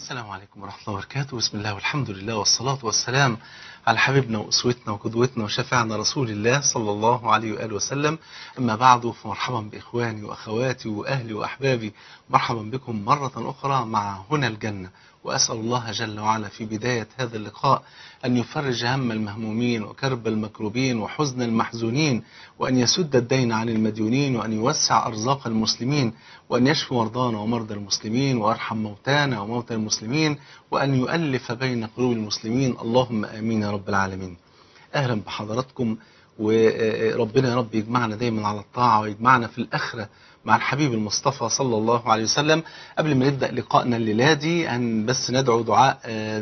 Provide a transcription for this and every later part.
السلام عليكم ورحمة الله وبركاته. بسم الله والحمد لله والصلاة والسلام على حبيبنا وأسوتنا وقدوتنا وشفيعنا رسول الله صلى الله عليه وآله وسلم. أما بعد، فمرحبا بإخواني وأخواتي وأهلي وأحبابي، مرحبا بكم مرة أخرى مع هنا الجنة. وأسأل الله جل وعلا في بداية هذا اللقاء أن يفرج هم المهمومين وكرب المكروبين وحزن المحزونين، وأن يسد الدين عن المديونين، وأن يوسع أرزاق المسلمين، وأن يشفي مرضانا ومرضى المسلمين، وأرحم موتانا وموتى المسلمين، وأن يؤلف بين قلوب المسلمين. اللهم آمين يا رب العالمين. أهلا بحضراتكم، وربنا يا رب يجمعنا دايما على الطاعة، ويجمعنا في الآخرة مع الحبيب المصطفى صلى الله عليه وسلم. قبل ما نبدأ لقائنا الليلة دي، أن بس ندعو دعاء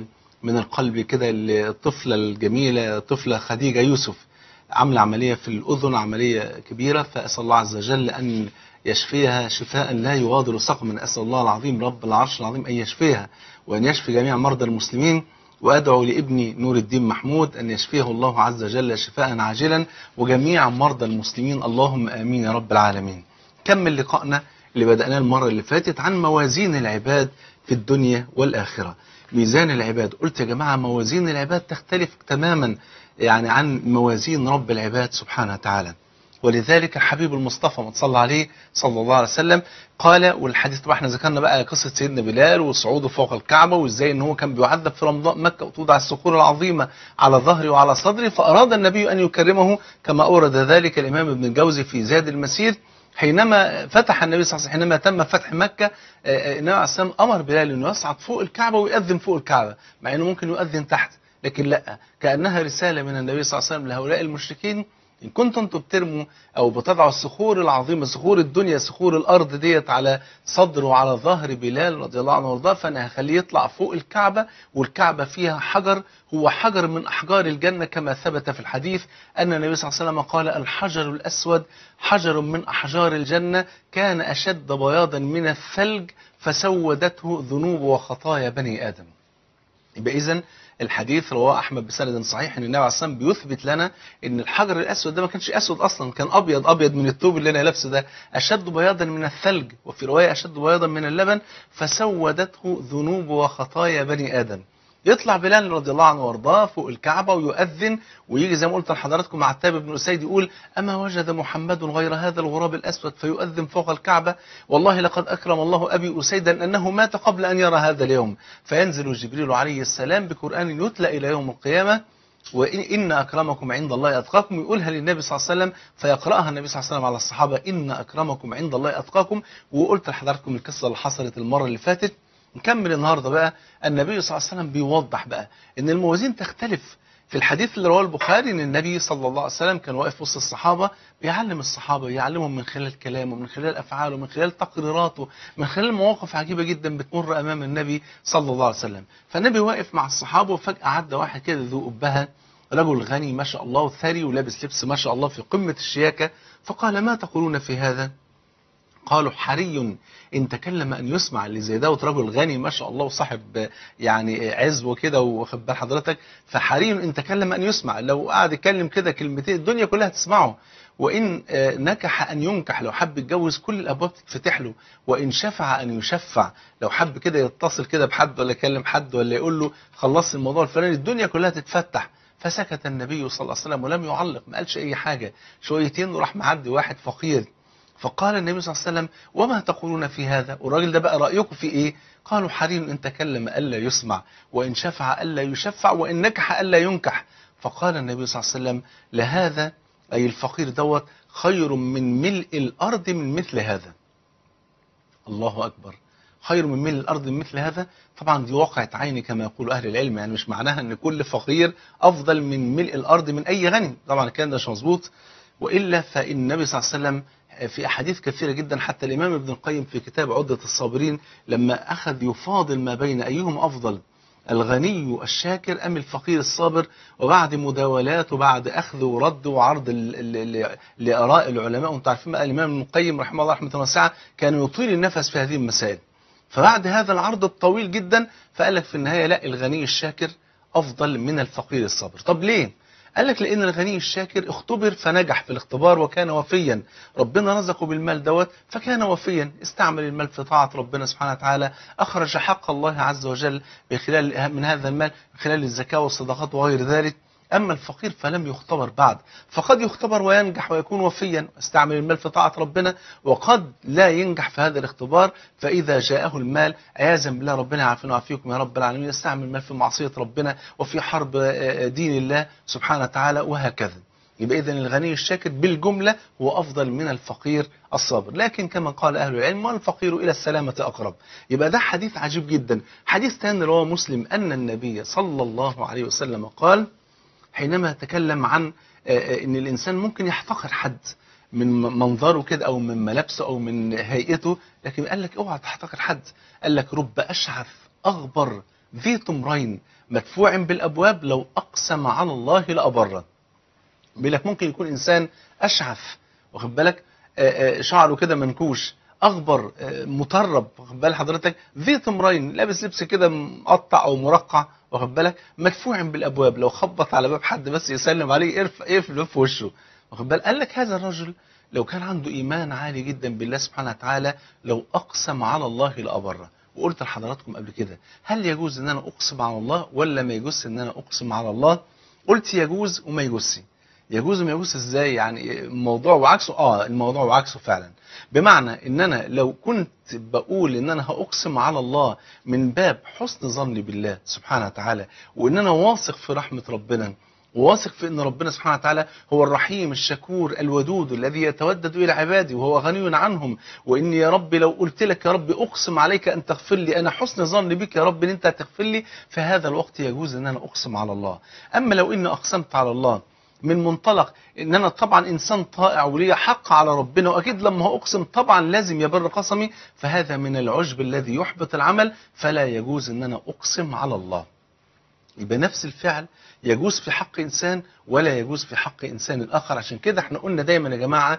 من القلب كده للطفلة الجميلة، طفلة خديجة يوسف، عاملة عملية في الأذن، عملية كبيرة، فأسأل الله عز وجل أن يشفيها شفاء لا يغادر سقما. أسأل الله العظيم رب العرش العظيم أن يشفيها وأن يشفي جميع مرضى المسلمين. وأدعو لابني نور الدين محمود أن يشفيه الله عز وجل شفاء عاجلا، وجميع مرضى المسلمين. اللهم آمين يا رب العالمين. كمل لقائنا اللي بدأناه المرة اللي فاتت عن موازين العباد في الدنيا والآخرة. ميزان العباد، قلت يا جماعة موازين العباد تختلف تماما يعني عن موازين رب العباد سبحانه وتعالى. ولذلك الحبيب المصطفى ما صلى عليه صلى الله عليه وسلم قال، والحديث طبعا احنا ذكرنا بقى قصة سيدنا بلال وصعوده فوق الكعبة، وازاي ان هو كان بيعذب في رمضاء مكة وتوضع الصخور العظيمة على ظهره وعلى صدره، فأراد النبي أن يكرمه كما أورد ذلك الإمام ابن الجوزي في زاد المسير. حينما فتح النبي صلى الله عليه وسلم، حينما تم فتح مكة، النبي عليه الصلاة والسلام أمر بلال أنه يصعد فوق الكعبة ويؤذن فوق الكعبة، مع أنه ممكن يؤذن تحت، لكن لا، كأنها رسالة من النبي صلى الله عليه وسلم لهؤلاء المشركين: إن كنتم بترموا أو بتضعوا الصخور العظيمة، صخور الدنيا، صخور الأرض ديت على صدر وعلى ظهر بلال رضي الله عنه وارضاه، فأنا هخليه يطلع فوق الكعبة، والكعبة فيها حجر، هو حجر من أحجار الجنة، كما ثبت في الحديث أن النبي صلى الله عليه وسلم قال: الحجر الأسود حجر من أحجار الجنة، كان أشد بياضا من الثلج فسودته ذنوب وخطايا بني آدم. يبقى إذن الحديث رواه أحمد بسند صحيح أن النبي عليه الصلاة والسلام بيثبت لنا أن الحجر الأسود ده ما كانش أسود أصلا، كان أبيض، أبيض من الثوب اللي أنا لابسه ده، أشد بياضا من الثلج، وفي رواية أشد بياضا من اللبن، فسودته ذنوب وخطايا بني آدم. يطلع بلال رضي الله عنه وارضاه فوق الكعبة ويؤذن، ويجي زي ما قلت لحضراتكم مع عتاب بن أسيد يقول: أما وجد محمد غير هذا الغراب الأسود فيؤذن فوق الكعبة؟ والله لقد أكرم الله أبي أسيدا أنه مات قبل أن يرى هذا اليوم. فينزل جبريل عليه السلام بقرآن يتلى إلى يوم القيامة: وإن أكرمكم عند الله أتقاكم، يقولها للنبي صلى الله عليه وسلم، فيقرأها النبي صلى الله عليه وسلم على الصحابة: إن أكرمكم عند الله أتقاكم. وقلت لحضراتكم القصة اللي حصلت المرة اللي فاتت. نكمل النهاردة بقى. النبي صلى الله عليه وسلم بيوضح بقى ان الموازين تختلف. في الحديث اللي رواه البخاري ان النبي صلى الله عليه وسلم كان واقف وسط الصحابة بيعلم الصحابة، يعلمهم من خلال كلامه، من خلال افعاله، من خلال تقريراته، من خلال مواقف عجيبة جدا بتمر امام النبي صلى الله عليه وسلم. فالنبي واقف مع الصحابة، وفجأة عدى واحد كده ذو قبها، رجل غني ما شاء الله وثري ولابس لبس ما شاء الله في قمة الشياكة، فقال: ما تقولون في هذا؟ قالوا: حري إن تكلم أن يسمع. اللي زي دوت رجل غني ما شاء الله وصاحب يعني عز وكده، واخد بال حضرتك، فحري إن تكلم أن يسمع، لو قعد يتكلم كده كلمتين الدنيا كلها تسمعه. وإن نكح أن ينكح، لو حب يتجوز كل الأبواب تتفتح له. وإن شفع أن يشفع، لو حب كده يتصل كده بحد ولا يكلم حد ولا يقول له خلص الموضوع الفلاني، الدنيا كلها تتفتح. فسكت النبي صلى الله عليه وسلم ولم يعلق، ما قالش أي حاجة. شويتين وراح معدي واحد فقير، فقال النبي صلى الله عليه وسلم: وما تقولون في هذا؟ والراجل ده بقى رأيكم في ايه؟ قالوا: حري ان تكلم ألا يسمع، وإن شفع ألا يشفع، وإن نكح ألا ينكح. فقال النبي صلى الله عليه وسلم: لهذا، أي الفقير دوت، خير من ملء الأرض من مثل هذا. الله أكبر، خير من ملء الأرض من مثل هذا. طبعا دي واقعة عين كما يقول أهل العلم، يعني مش معناها أن كل فقير أفضل من ملء الأرض من أي غني، طبعا الكلام ده مش مظبوط. وإلا فإن النبي صلى الله عليه وسلم في أحاديث كثيرة جدا، حتى الإمام ابن القيم في كتاب عدة الصابرين لما أخذ يفاضل ما بين أيهم أفضل، الغني الشاكر أم الفقير الصابر، وبعد مداولات وبعد أخذ ورد وعرض لآراء العلماء، وانتم عارفين الإمام ابن القيم رحمه الله رحمة واسعة كان يطيل النفس في هذه المسائل. فبعد هذا العرض الطويل جدا، فقال لك في النهاية: لا، الغني الشاكر أفضل من الفقير الصابر. طب ليه؟ قال لك لأن الغني الشاكر اختبر فنجح في الاختبار وكان وفيا، ربنا رزقه بالمال دوت فكان وفيا، استعمل المال في طاعة ربنا سبحانه وتعالى، أخرج حق الله عز وجل من هذا المال من خلال الزكاة والصدقات وغير ذلك. أما الفقير فلم يختبر بعد، فقد يختبر وينجح ويكون وفيا، استعمل المال في طاعة ربنا، وقد لا ينجح في هذا الاختبار، فإذا جاءه المال عياذا بالله، ربنا يعافينا ويعافيكم يا رب العالمين، يستعمل المال في معصية ربنا وفي حرب دين الله سبحانه وتعالى وهكذا. يبقى إذن الغني الشاكر بالجملة هو أفضل من الفقير الصابر، لكن كما قال أهل العلم والفقير إلى السلامة أقرب. يبقى ده حديث عجيب جدا. حديث ثاني رواه مسلم أن النبي صلى الله عليه وسلم قال حينما تكلم عن ان الانسان ممكن يحتقر حد من منظره كده او من ملابسه او من هيئته، لكن قال لك اوعى تحتقر حد. قال لك رب اشعث اغبر ذي طمرين مدفوع بالابواب لو اقسم على الله لابره. بيقول لك ممكن يكون انسان اشعث، واخد بالك، شعره كده منكوش، اغبر، مطرب، واخد بال حضرتك، ذي طمرين، لابس لبس كده مقطع او مرقع، واخد بالك، مدفوع بالابواب، لو خبط على باب حد بس يسلم عليه يقفل في وشه، واخد بالك. قال لك هذا الرجل لو كان عنده ايمان عالي جدا بالله سبحانه وتعالى لو اقسم على الله لابره. وقلت لحضراتكم قبل كده هل يجوز ان انا اقسم على الله ولا ما يجوز ان انا اقسم على الله؟ قلت يجوز وما يجوزش. يجوز وما يجوز ازاي؟ يعني الموضوع وعكسه، الموضوع وعكسه فعلا. بمعنى ان انا لو كنت بقول ان انا هاقسم على الله من باب حسن ظني بالله سبحانه وتعالى، وان انا واثق في رحمة ربنا، وواثق في ان ربنا سبحانه وتعالى هو الرحيم الشكور الودود الذي يتودد الى عبادي وهو غني عنهم، واني يا رب لو قلت لك يا رب اقسم عليك ان تغفر لي، انا حسن ظن بك يا رب ان انت هتغفر لي، في هذا الوقت يجوز ان انا اقسم على الله. اما لو اني اقسمت على الله من منطلق ان انا طبعا انسان طائع ولي حق على ربنا، واكيد لما اقسم طبعا لازم يبر قسمي، فهذا من العجب الذي يحبط العمل، فلا يجوز ان انا اقسم على الله. يبقى نفس الفعل يجوز في حق انسان ولا يجوز في حق انسان اخر. عشان كده احنا قلنا دايما يا جماعه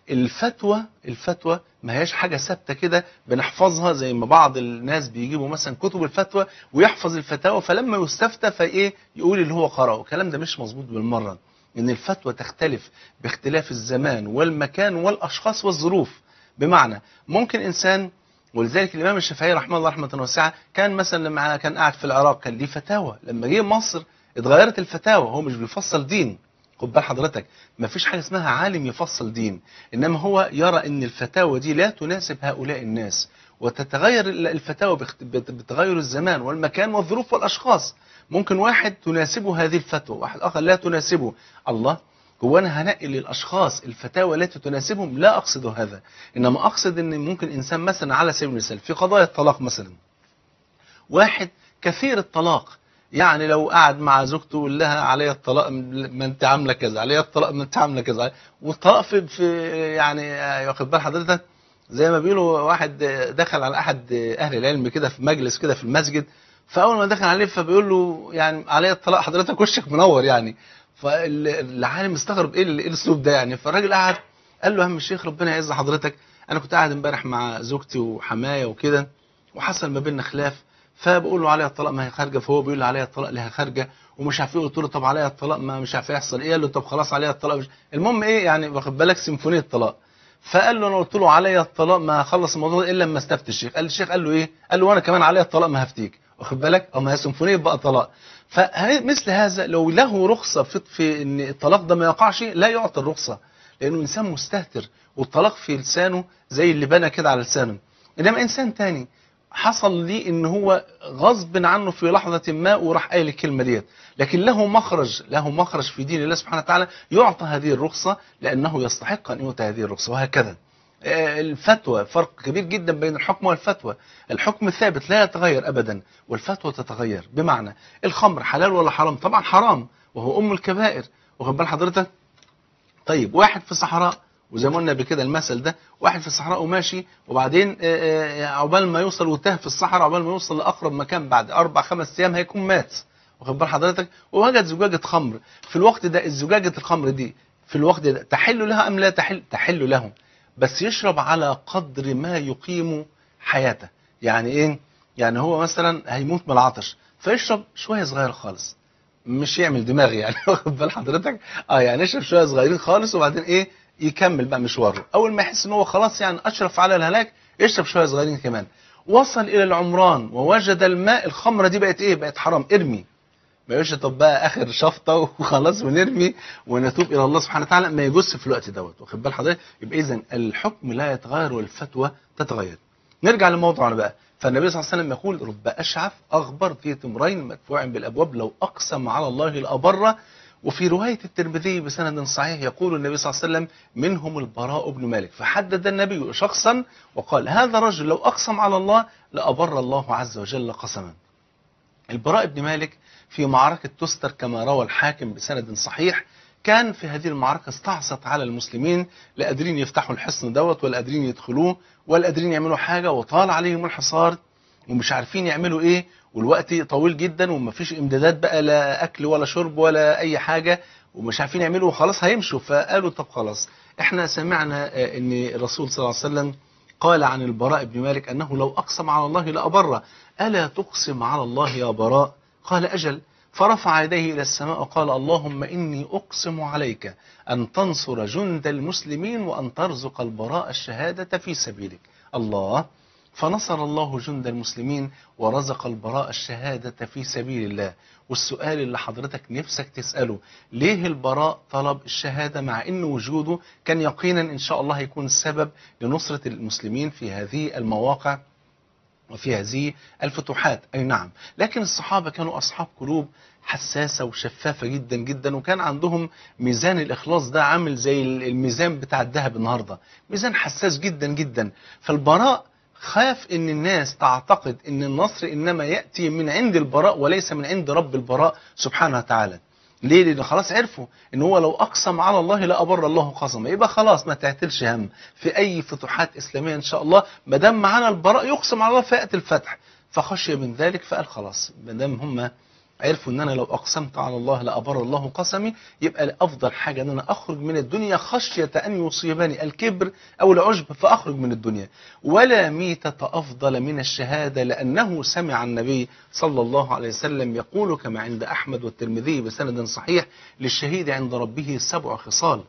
الفتوى ما هياش حاجه ثابته كده بنحفظها، زي ما بعض الناس بيجيبوا مثلا كتب الفتوى ويحفظ الفتاوى فلما يستفتى فايه يقول اللي هو قرأه. الكلام ده مش مظبوط بالمره، ان الفتوى تختلف باختلاف الزمان والمكان والاشخاص والظروف. بمعنى ممكن انسان، ولذلك الامام الشافعي رحمه الله رحمه واسعه كان مثلا لما كان قاعد في العراق كان ليه فتاوى، لما جه مصر اتغيرت الفتاوى، هو مش بيفصل دين، خد بال حضرتك، ما فيش حاجه اسمها عالم يفصل دين، انما هو يرى ان الفتاوى دي لا تناسب هؤلاء الناس، وتتغير الفتاوى بتغير الزمان والمكان والظروف والاشخاص. ممكن واحد تناسبه هذه الفتوى، واحد اخر لا تناسبه. الله، هو انا هنقل للاشخاص الفتاوى التي تناسبهم؟ لا اقصد هذا، انما اقصد ان ممكن انسان مثلا على سبيل المثال في قضايا الطلاق مثلا، واحد كثير الطلاق، يعني لو قعد مع زوجته يقول لها عليا الطلاق ما انت عامله كذا، عليا الطلاق ما انت عامله كذا، والطلاق في يعني واخد بال حضرتك، زي ما بيقولوا واحد دخل على احد اهل العلم كده في مجلس كده في المسجد، فاول ما دخل عليه فبيقول له يعني عليا الطلاق، حضرتك وشك منور يعني. فالعالم استغرب ايه الاسلوب ده يعني، فالراجل قعد قال له يا عم الشيخ ربنا يعز حضرتك، انا كنت قاعد امبارح مع زوجتي وحمايه وكده وحصل ما بيننا خلاف، فبقول له عليها الطلاق ما هي خارجه، فهو بيقول لي عليها الطلاق لها خارجه ومش عارف ايه، قلت له طب عليها الطلاق ما مش عارف يحصل ايه، قال له طب خلاص عليها الطلاق مش. المهم ايه يعني واخد بالك سيمفونيه الطلاق. فقال له انا قلت له عليا الطلاق ما هخلص الموضوع الا لما استفتي الشيخ. قال الشيخ قال له ايه؟ قال له وانا كمان عليا الطلاق ما هفتيك، واخد بالك، اما هي سيمفونيه بقى طلاق. فمثل هذا لو له رخصه في ان الطلاق ده ما يقعش لا يعطي الرخصه، لانه انسان مستهتر والطلاق في لسانه زي اللي بنى كده على لسانه. انما انسان تاني حصل لي ان هو غصب عنه في لحظة ما وراح قايل الكلمة ديت، لكن له مخرج في دين الله سبحانه وتعالى يعطى هذه الرخصة لأنه يستحق أن يؤتى هذه الرخصة، وهكذا. الفتوى فرق كبير جدا بين الحكم والفتوى. الحكم ثابت لا يتغير أبدا، والفتوى تتغير. بمعنى الخمر حلال ولا حرام؟ طبعا حرام، وهو أم الكبائر، واخد بال حضرتك. طيب واحد في صحراء، وزي ما قلنا بكده المثل ده، واحد في الصحراء وماشي وبعدين عقبال ما يوصل وتاه في الصحراء، عقبال ما يوصل لاقرب مكان بعد 4-5 ايام هيكون مات، واخد بال حضرتك، ووجد زجاجه خمر. في الوقت ده الزجاجه الخمر دي في الوقت ده تحل لها ام لا تحل؟ تحل له، بس يشرب على قدر ما يقيم حياته. يعني ايه؟ يعني هو مثلا هيموت من العطش فيشرب شويه صغيره خالص، مش يعمل دماغ يعني واخد بال حضرتك؟ يعني يشرب شويه صغيرين خالص وبعدين ايه يكمل بقى مشواره. اول ما يحس ان هو خلاص يعني اشرف على الهلاك يشرب شويه صغيرين كمان. وصل الى العمران ووجد الماء، الخمره دي بقت ايه؟ بقت حرام، ارمي. ما يقولش طب بقى اخر شفطه وخلاص ونرمي ونتوب الى الله سبحانه وتعالى، ما يجوز في الوقت دوت، واخد بال حضرتك؟ يبقى اذا الحكم لا يتغير والفتوى تتغير. نرجع لموضوعنا بقى. فالنبي صلى الله عليه وسلم يقول رب اشعث اغبر ذي تمرين مدفوع بالابواب لو اقسم على الله لابره. وفي روايه الترمذي بسند صحيح يقول النبي صلى الله عليه وسلم منهم البراء بن مالك، فحدد النبي شخصا وقال هذا رجل لو اقسم على الله لابر الله عز وجل قسما. البراء بن مالك في معركة تستر كما روى الحاكم بسند صحيح، كان في هذه المعركة استعصت على المسلمين، لا قادرين يفتحوا الحصن دوت ولا قادرين يدخلوه ولا قادرين يعملوا حاجة، وطال عليهم الحصار ومش عارفين يعملوا ايه، والوقت طويل جدا ومفيش امدادات بقى، لا اكل ولا شرب ولا اي حاجة، ومش عارفين يعملوا وخلاص هيمشوا. فقالوا طب خلاص احنا سمعنا ان الرسول صلى الله عليه وسلم قال عن البراء بن مالك أنه لو أقسم على الله لأبره، ألا تقسم على الله يا براء؟ قال أجل. فرفع يديه إلى السماء وقال اللهم إني أقسم عليك أن تنصر جند المسلمين وأن ترزق البراء الشهادة في سبيلك. الله. فنصر الله جند المسلمين ورزق البراء الشهادة في سبيل الله. والسؤال اللي حضرتك نفسك تسأله، ليه البراء طلب الشهادة مع أن وجوده كان يقينا إن شاء الله هيكون السبب لنصرة المسلمين في هذه المواقع وفي هذه الفتوحات؟ أي نعم، لكن الصحابة كانوا أصحاب قلوب حساسة وشفافة جدا جدا، وكان عندهم ميزان الإخلاص ده عامل زي الميزان بتاع الذهب النهاردة، ميزان حساس جدا جدا. فالبراء خاف ان الناس تعتقد ان النصر انما يأتي من عند البراء وليس من عند رب البراء سبحانه وتعالى. ليه؟ لان خلاص عرفوا ان هو لو اقسم على الله لا ابر الله قسما، يبقى خلاص ما تعتلش هم في اي فتوحات اسلاميه ان شاء الله، ما دام معانا البراء يقسم على الله فياتي الفتح. فخشي من ذلك فقال خلاص ما دام هم عرفوا ان انا لو اقسمت على الله لابر الله قسمي، يبقى افضل حاجه ان انا اخرج من الدنيا خشيه ان يصيبني الكبر او العجب فاخرج من الدنيا. ولا ميتة افضل من الشهاده، لانه سمع النبي صلى الله عليه وسلم يقول كما عند احمد والترمذي بسند صحيح للشهيد عند ربه 7 خصال: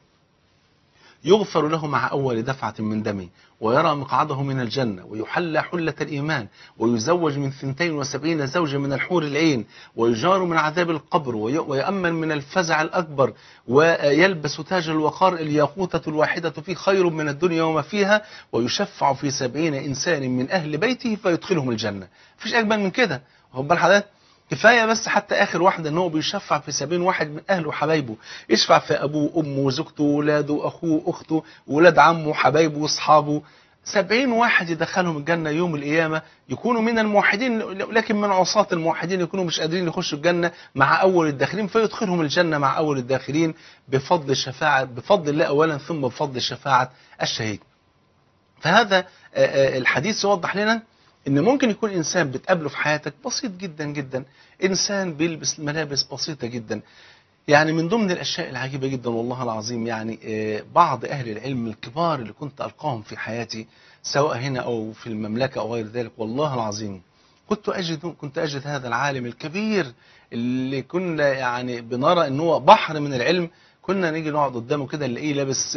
يغفر له مع أول دفعة من دمه، ويرى مقعده من الجنة، ويحلى حلة الإيمان، ويزوج من 72 زوجة من الحور العين، ويجار من عذاب القبر، ويأمن من الفزع الأكبر، ويلبس تاج الوقار الياقوتة الواحدة فيه خير من الدنيا وما فيها، ويشفع في 70 إنسان من أهل بيته فيدخلهم الجنة. مفيش أجمل من كده، واخد بال حضرتك؟ كفاية بس حتى آخر واحدة إن هو بيشفع في 70 واحد من أهله وحبايبه، يشفع في أبوه وأمه وزوجته وولاده وأخوه وأخته وولاد عمه وحبايبه وأصحابه. 70 واحد يدخلهم الجنة يوم القيامة، يكونوا من الموحدين لكن من عصاة الموحدين يكونوا مش قادرين يخشوا الجنة مع أول الداخلين، فيدخلهم الجنة مع أول الداخلين بفضل شفاعة، بفضل الله أولا ثم بفضل شفاعة الشهيد. فهذا الحديث يوضح لنا ان ممكن يكون انسان بتقابله في حياتك بسيط جدا جدا، انسان بيلبس ملابس بسيطة جدا. يعني من ضمن الاشياء العجيبة جدا والله العظيم، يعني بعض اهل العلم الكبار اللي كنت القاهم في حياتي سواء هنا او في المملكة او غير ذلك، والله العظيم كنت اجد هذا العالم الكبير اللي كنا يعني بنرى ان هو بحر من العلم، كنا نيجي نقعد قدامه كده نلاقيه لابس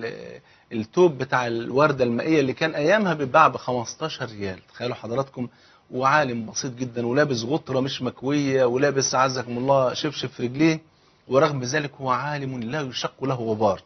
التوب بتاع الوردة المائية اللي كان أيامها بيتباع ب 15 ريال، تخيلوا حضراتكم، وعالم بسيط جدا ولابس غطرة مش مكوية ولابس عزكم الله شبشب في رجليه، ورغم ذلك هو عالم لا يشق له غبار.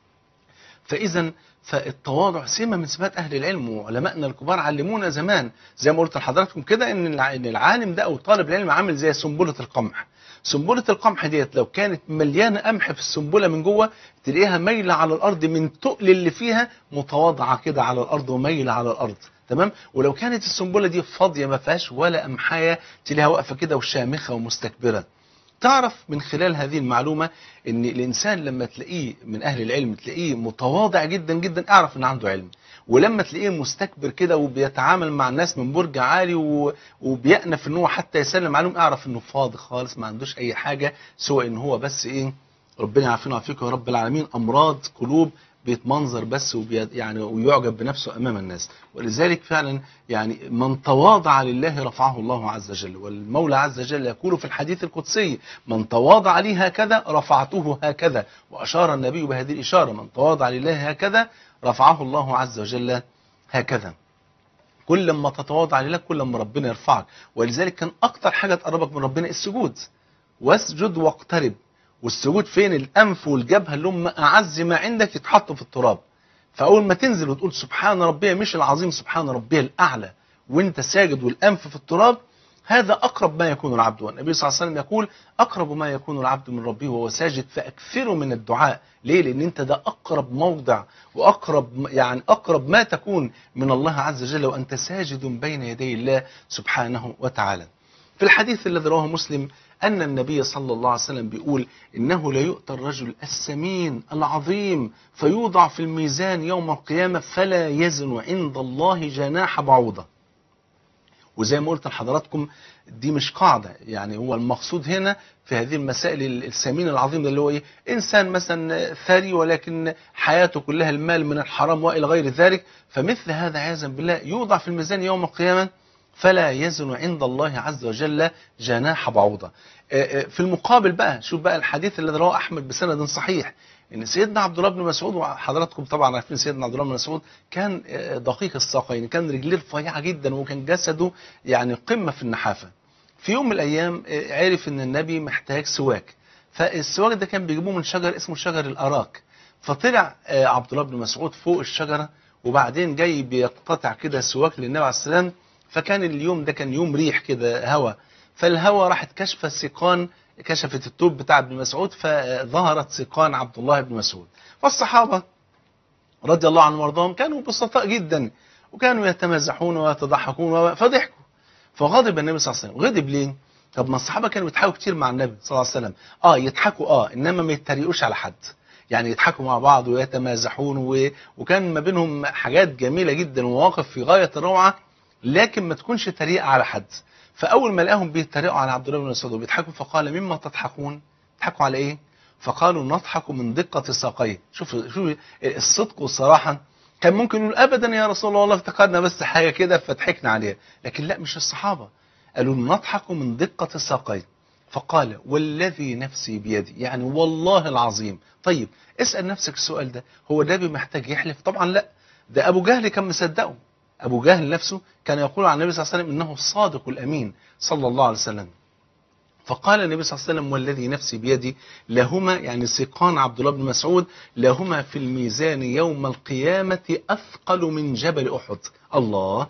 فالتواضع سمة من صفات أهل العلم، وعلمائنا الكبار علمونا زمان زي ما قلت لحضراتكم كده إن العالم ده أو طالب العلم عامل زي سنبلة القمح. سنبلة القمح ديت لو كانت مليانة قمح في السنبلة من جوه تلاقيها مايلة على الأرض من تقل اللي فيها، متواضعة كده على الأرض ومايلة على الأرض، تمام. ولو كانت السنبلة دي فاضية ما فيهاش ولا قمحاية تلاقيها واقفة كده وشامخة ومستكبرة. تعرف من خلال هذه المعلومة ان الانسان لما تلاقيه من اهل العلم تلاقيه متواضع جدا جدا اعرف ان عنده علم، ولما تلاقيه مستكبر كده وبيتعامل مع الناس من برج عالي وبيأنف ان هو حتى يسلم عليهم اعرف انه فاضي خالص ما عندوش اي حاجة سوى ان هو بس ايه، ربنا يعافينا ويعافيكم يا رب العالمين، امراض قلوب بيتمنظر بس يعني ويعجب بنفسه أمام الناس. ولذلك فعلا يعني من تواضع لله رفعه الله عز وجل، والمولى عز وجل يقول في الحديث القدسي: من تواضع لي هكذا رفعته هكذا. وأشار النبي بهذه الإشارة: من تواضع لله هكذا رفعه الله عز وجل هكذا. كل ما تتواضع لله كل ما ربنا يرفعك. ولذلك كان أكتر حاجة تقربك من ربنا السجود. واسجد واقترب. والسجود فين؟ الأنف والجبهة اللي هم أعز ما عندك يتحطوا في التراب. فأول ما تنزل وتقول سبحان ربي، مش العظيم، سبحان ربي الأعلى، وانت ساجد والأنف في التراب، هذا أقرب ما يكون العبد. والنبي صلى الله عليه وسلم يقول: أقرب ما يكون العبد من ربه وهو ساجد فأكثروا من الدعاء. ليه؟ لأن انت ده أقرب موضع وأقرب يعني أقرب ما تكون من الله عز وجل وأنت ساجد بين يدي الله سبحانه وتعالى. في الحديث الذي رواه مسلم أن النبي صلى الله عليه وسلم بيقول: إنه لا يؤتى الرجل السمين العظيم فيوضع في الميزان يوم القيامة فلا يزن عند الله جناح بعوضة. وزي ما قلت لحضراتكم دي مش قاعدة، يعني هو المقصود هنا في هذه المسائل السمين العظيم ده اللي هو إيه؟ إنسان مثلا ثري ولكن حياته كلها المال من الحرام وإلى غير ذلك، فمثل هذا عياذا بالله يوضع في الميزان يوم القيامة فلا يزن عند الله عز وجل جناح بعوضة. في المقابل بقى شوف بقى الحديث الذي رواه أحمد بسند صحيح ان سيدنا عبد الله بن مسعود، وحضراتكم طبعا عارفين سيدنا عبد الله بن مسعود كان دقيق الساقين، كان رجليه رفيعه جدا وكان جسده يعني قمه في النحافه. في يوم من الايام عرف ان النبي محتاج سواك، فالسواك ده كان بيجيبوه من شجر اسمه شجر الاراك. فطلع عبد الله بن مسعود فوق الشجره وبعدين جاي بيقتطع كده سواك للنبي عليه السلام. فكان اليوم ده كان يوم ريح كده هوا، فالهوا راحت كشفه سيقان، كشفت التوب بتاع ابن مسعود فظهرت سيقان عبد الله بن مسعود. والصحابة رضي الله عنهم وارضاهم كانوا بسطاء جدا وكانوا يتمازحون ويتضحكون فضحكوا. فغضب النبي صلى الله عليه وسلم. غضب ليه؟ طب ما الصحابة كانوا بيضحكوا كتير مع النبي صلى الله عليه وسلم. يضحكوا انما ما يتريقوش على حد، يعني يضحكوا مع بعض ويتمازحون وكان ما بينهم حاجات جميلة جدا ومواقف في غاية الروعة، لكن ما تكونش تريقة على حد. فأول ما لقاهم بيتريقوا على عبد الله بن مسعود وبيضحكوا فقال: مما تضحكون؟ تضحكوا على إيه؟ فقالوا: نضحك من دقة ساقيه. شوف الصدق والصراحة. كان ممكن يقول: أبدا يا رسول الله، والله افتكرنا بس حاجة كده فضحكنا عليها. لكن لا، مش الصحابة، قالوا: نضحك من دقة ساقيه. فقال: والذي نفسي بيدي، يعني والله العظيم. طيب اسأل نفسك السؤال ده، هو النبي محتاج يحلف؟ طبعا لا، ده أبو جهل كان مصدقه. أبو جهل نفسه كان يقول عن النبي صلى الله عليه وسلم إنه الصادق الأمين صلى الله عليه وسلم. فقال النبي صلى الله عليه وسلم: والذي نفسي بيدي، لهما يعني سيقان عبد الله بن مسعود لهما في الميزان يوم القيامة أثقل من جبل أحد. الله،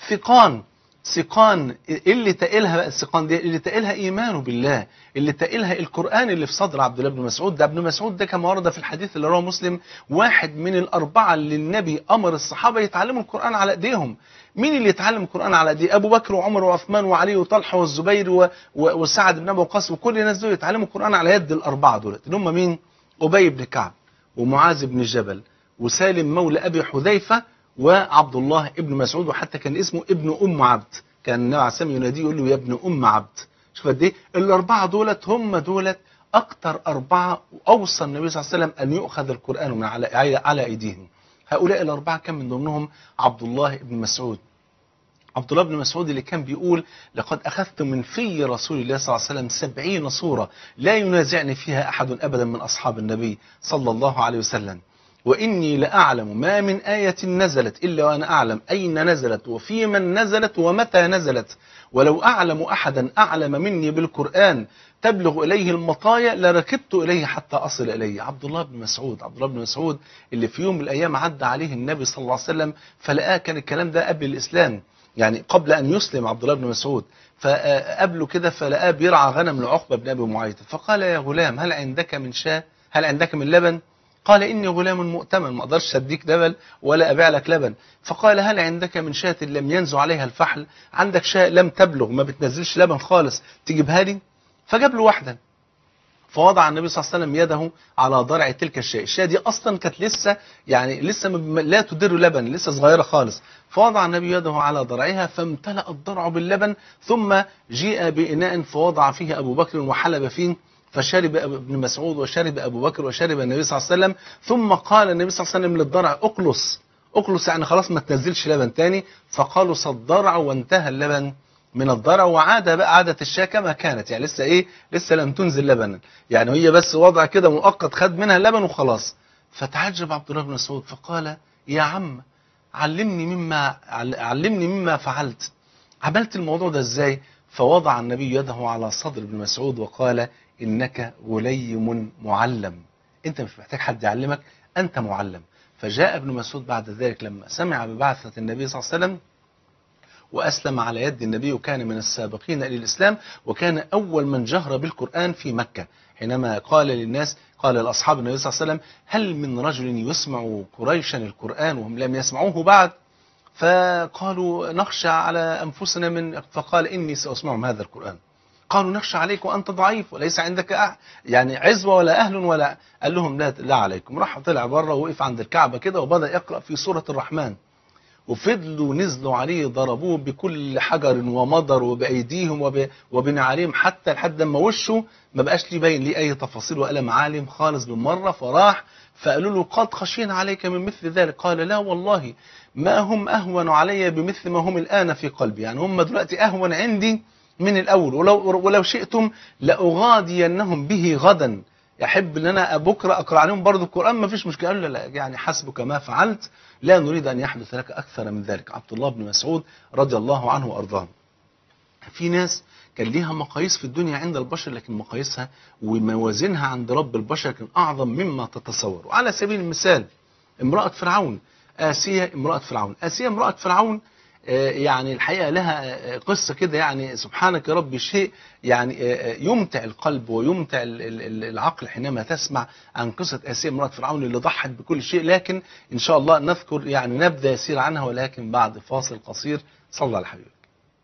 سيقان اللي تقلها بقى، السيقان دي اللي تقلها إيمانه بالله، اللي تقلها القرآن اللي في صدر عبد الله بن مسعود. ده ابن مسعود ده كما ورد في الحديث اللي رواه مسلم واحد من الأربعة اللي النبي أمر الصحابة يتعلموا القرآن على إيديهم. مين اللي يتعلم القرآن على ايديه؟ أبو بكر وعمر وعثمان وعلي وطلحة والزبير وسعد بن أبي وقاص، وكل الناس دول يتعلموا القرآن على يد الأربعة دول اللي هم مين؟ أبي بن كعب ومعاذ بن جبل وسالم مولى أبي حذيفة وعبد الله ابن مسعود، وحتى كان اسمه ابن أم عبد، كان النبي عليه الصلاة والسلام يناديه يقول له: يا ابن أم عبد. شوف قد ايه الأربعة دولت هم دولت أكتر أربعة أوصى النبي صلى الله عليه وسلم أن يؤخذ القرآن من على أيديهم. هؤلاء الأربعة كان من ضمنهم عبد الله بن مسعود. عبد الله بن مسعود اللي كان بيقول: لقد أخذت من في رسول الله صلى الله عليه وسلم 70 صورة لا ينازعني فيها أحد أبدا من أصحاب النبي صلى الله عليه وسلم، وإني لأعلم ما من آية نزلت إلا وأنا أعلم أين نزلت وفي من نزلت ومتى نزلت، ولو أعلم أحدا أعلم مني بالقرآن تبلغ إليه المطايا لركبت إليه حتى أصل إليه. عبد الله بن مسعود اللي في يوم من الأيام عدى عليه النبي صلى الله عليه وسلم فلقاه، كان الكلام ده قبل الإسلام، يعني قبل أن يسلم عبد الله بن مسعود، فقابله كده فلقاه بيرعى غنم لعقبة بن أبي معيط، فقال: يا غلام، هل عندك من شاة؟ هل عندك من لبن؟ قال: إني غلام مؤتمن، ما أقدرش أديك لبن ولا أبيع لك لبن. فقال: هل عندك من شاة لم ينزع عليها الفحل؟ عندك شاة لم تبلغ ما بتنزلش لبن خالص تجيبها لي؟ فجاب له واحدة، فوضع النبي صلى الله عليه وسلم يده على ضرع تلك الشاة. الشاة دي أصلا كانت لسه لا تدر لبن، لسه صغيرة خالص. فوضع النبي يده على ضرعها فامتلأ الضرع باللبن، ثم جيء بإناء فوضع فيه أبو بكر وحلب فيه، فشرب ابن مسعود وشرب أبو بكر وشرب النبي صلى الله عليه وسلم. ثم قال النبي صلى الله عليه وسلم للضرع اقلص، اقلص يعني خلاص ما تنزلش لبن تاني. فقالوا الضرع، وانتهى اللبن من الضرع، وعاد بقى عادة الشاة كما كانت، يعني لسه ايه، لسه لم تنزل لبنا، يعني هي بس وضع كده مؤقت خد منها اللبن وخلاص. فتعجب عبد الله بن مسعود فقال يا عم علمني مما فعلت، عملت الموضوع ده ازاي؟ فوضع النبي يده على صدر ابن مسعود وقال إنك غليم معلم، أنت مش محتاج حد يعلمك، أنت معلم. فجاء ابن مسعود بعد ذلك لما سمع ببعثة النبي صلى الله عليه وسلم وأسلم على يد النبي، وكان من السابقين إلى الإسلام، وكان أول من جهر بالقرآن في مكة، حينما قال للناس، قال لأصحاب النبي صلى الله عليه وسلم هل من رجل يسمع قريشا القرآن وهم لم يسمعوه بعد؟ فقالوا نخشى على أنفسنا فقال إني سأسمعهم هذا القرآن. قالوا نخشى عليك وأنت ضعيف وليس عندك يعني عزوة ولا أهل ولا، قال لهم لا عليكم. راح طلع بره ووقف عند الكعبة كده وبدأ يقرأ في سورة الرحمن، وفضلوا نزلوا عليه ضربوه بكل حجر ومضر وبأيديهم وبنعاليهم، حتى لحد ما وشه ما بقاش ليه باين ليه أي تفاصيل ولا معالم خالص بالمرة. فراح فقالوا له قد خشينا عليك من مثل ذلك، قال لا والله ما هم أهون علي بمثل ما هم الآن في قلبي، يعني هم دلوقتي أهون عندي من الأول، ولو شئتم لأغادينهم به غدا، يحب ان انا بكره اقرا عليهم برضه القران ما فيش مشكله. قال لا يعني حسبك ما فعلت، لا نريد ان يحدث لك اكثر من ذلك. عبد الله بن مسعود رضي الله عنه وارضاه. في ناس كان ليها مقاييس في الدنيا عند البشر، لكن مقاييسها وموازينها عند رب البشر كان اعظم مما تتصور. وعلى سبيل المثال امراه فرعون، آسيا امراه فرعون. آسيا امراه فرعون يعني الحقيقة لها قصة كده، يعني سبحانك يا رب، شيء يعني يمتع القلب ويمتع العقل حينما تسمع عن قصة آسيا امرأة فرعون اللي ضحت بكل شيء. لكن إن شاء الله نذكر يعني نبدأ يسير عنها، ولكن بعد فاصل قصير. صلى على حبيبك.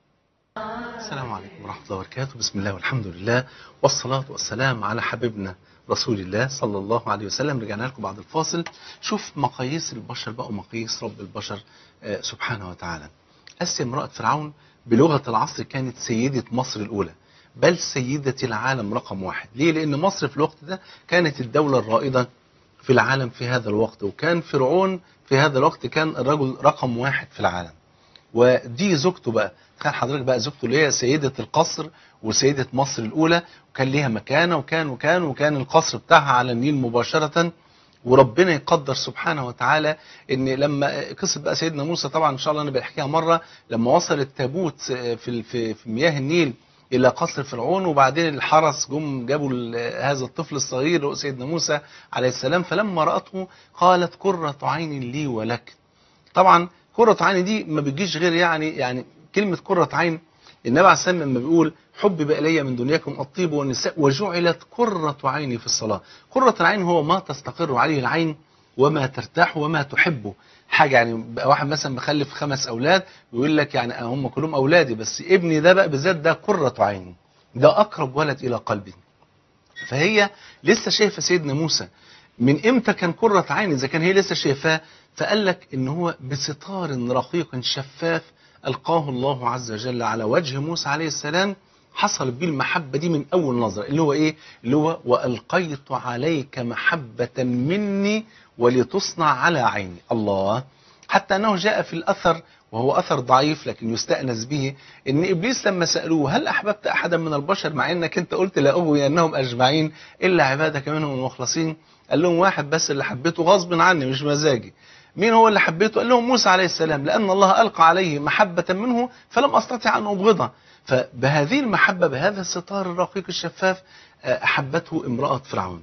السلام عليكم ورحمة الله وبركاته. بسم الله والحمد لله والصلاة والسلام على حبيبنا رسول الله صلى الله عليه وسلم. رجعنا لكم بعد الفاصل. شوف مقاييس البشر بقى ومقاييس رب البشر سبحانه وتعالى. آسيا امرأة فرعون بلغة العصر كانت سيدة مصر الأولى، بل سيدة العالم رقم واحد. ليه؟ لأن مصر في الوقت ده كانت الدولة الرائدة في العالم في هذا الوقت، وكان فرعون في هذا الوقت كان الرجل رقم واحد في العالم. ودي زوجته بقى، تخيل حضرتك بقى زوجته اللي هي سيدة القصر وسيدة مصر الأولى، وكان ليها مكانة وكان القصر بتاعها على النيل مباشرة. وربنا يقدر سبحانه وتعالى ان لما قصه بقى سيدنا موسى، طبعا ان شاء الله انا بحكيها مره، لما وصل التابوت في مياه النيل الى قصر فرعون، وبعدين الحرس جابوا هذا الطفل الصغير سيدنا موسى عليه السلام، فلما راته قالت قرة عين لي ولك. طبعا قرة عين دي ما بتجيش غير يعني كلمه قرة عين، النبي عليه السلام لما بيقول حبب إلي من دنياكم الطيب والنساء وجعلت قرة عيني في الصلاة. قرة العين هو ما تستقر عليه العين وما ترتاح وما تحبه. حاجة يعني واحد مثلا مخلف 5 أولاد ويقول لك يعني هم كلهم أولادي، بس ابني ده بقى بالذات ده قرة عيني، ده أقرب ولد إلى قلبي. فهي لسه شايفة سيدنا موسى من إمتى كان قرة عين إذا كان هي لسه شايفاه؟ فقال لك إن هو بستار رقيق شفاف ألقاه الله عز وجل على وجه موسى عليه السلام، حصل بيه المحبة دي من أول نظرة، اللي هو إيه؟ اللي هو وألقيت عليك محبة مني ولتصنع على عيني. الله، حتى أنه جاء في الأثر وهو أثر ضعيف لكن يستأنس به، إن إبليس لما سألوه هل أحببت أحدا من البشر، مع إنك أنت قلت لأغوينهم أجمعين إلا عبادك منهم المخلصين، قال لهم واحد بس اللي حبيته غصب عني مش مزاجي. مين هو اللي حبيته؟ قال لهم موسى عليه السلام، لأن الله ألقى عليه محبة منه فلم أستطع أن أبغضه. فبهذه المحبة بهذا الستار الرقيق الشفاف أحبته امرأة فرعون،